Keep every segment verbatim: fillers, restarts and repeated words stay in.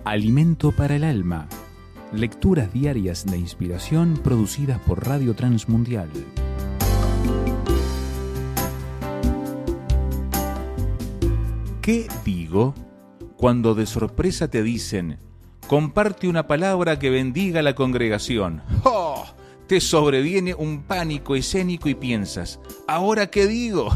Alimento para el alma. Lecturas diarias de inspiración producidas por Radio Transmundial. ¿Qué digo cuando de sorpresa te dicen: comparte una palabra que bendiga a la congregación? ¡Oh! Te sobreviene un pánico escénico y piensas: ¿ahora qué digo?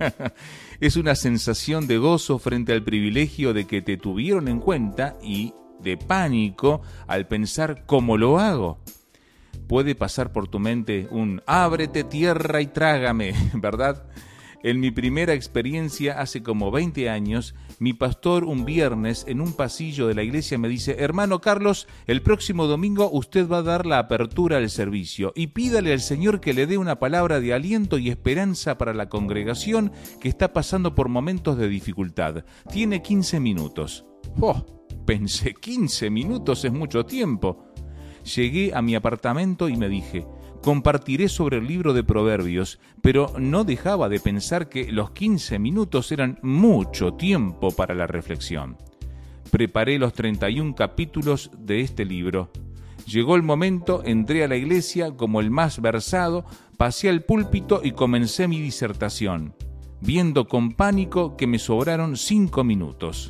Es una sensación de gozo frente al privilegio de que te tuvieron en cuenta y de pánico al pensar ¿cómo lo hago? Puede pasar por tu mente un ábrete tierra y trágame, ¿verdad? En mi primera experiencia hace como veinte años, mi pastor un viernes en un pasillo de la iglesia me dice: hermano Carlos, el próximo domingo usted va a dar la apertura al servicio y pídale al Señor que le dé una palabra de aliento y esperanza para la congregación que está pasando por momentos de dificultad. Tiene quince minutos. ¡Oh! Pensé, quince minutos es mucho tiempo. Llegué a mi apartamento y me dije: compartiré sobre el libro de Proverbios, pero no dejaba de pensar que los quince minutos eran mucho tiempo para la reflexión. Preparé los treinta y un capítulos de este libro. Llegó el momento, entré a la iglesia como el más versado, pasé al púlpito y comencé mi disertación, viendo con pánico que me sobraron cinco minutos.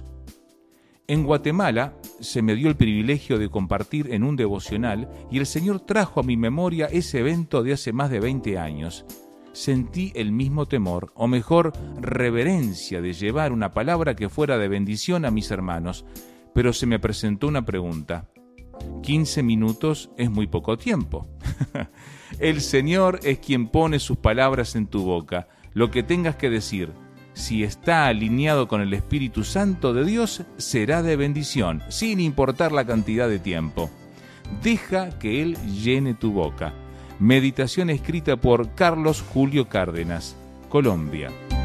En Guatemala se me dio el privilegio de compartir en un devocional y el Señor trajo a mi memoria ese evento de hace más de veinte años. Sentí el mismo temor, o mejor, reverencia de llevar una palabra que fuera de bendición a mis hermanos, pero se me presentó una pregunta. quince minutos es muy poco tiempo. El Señor es quien pone sus palabras en tu boca. Lo que tengas que decir, si está alineado con el Espíritu Santo de Dios, será de bendición, sin importar la cantidad de tiempo. Deja que Él llene tu boca. Meditación escrita por Carlos Julio Cárdenas, Colombia.